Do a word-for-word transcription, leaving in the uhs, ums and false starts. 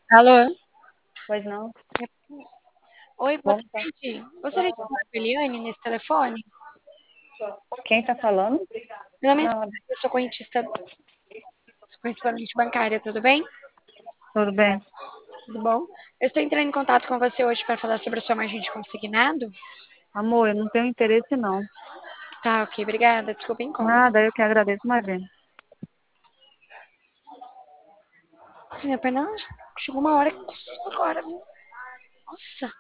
Alô? Pois não? Oi, boa Como tá? tarde. Gostaria de falar com a Eliane nesse telefone? Quem tá falando? Meu nome é Não, Sara, eu sou correntista, sou correspondente bancária, tudo bem? tudo bem. Tudo bom? Eu estou entrando em contato com você hoje para falar sobre a sua margem de consignado. Amor, eu não tenho interesse não. Tá, ok, obrigada. Desculpa o incômodo. Nada, eu que agradeço, imagina. Sim, apenas chegou uma hora que custou agora, viu? Nossa.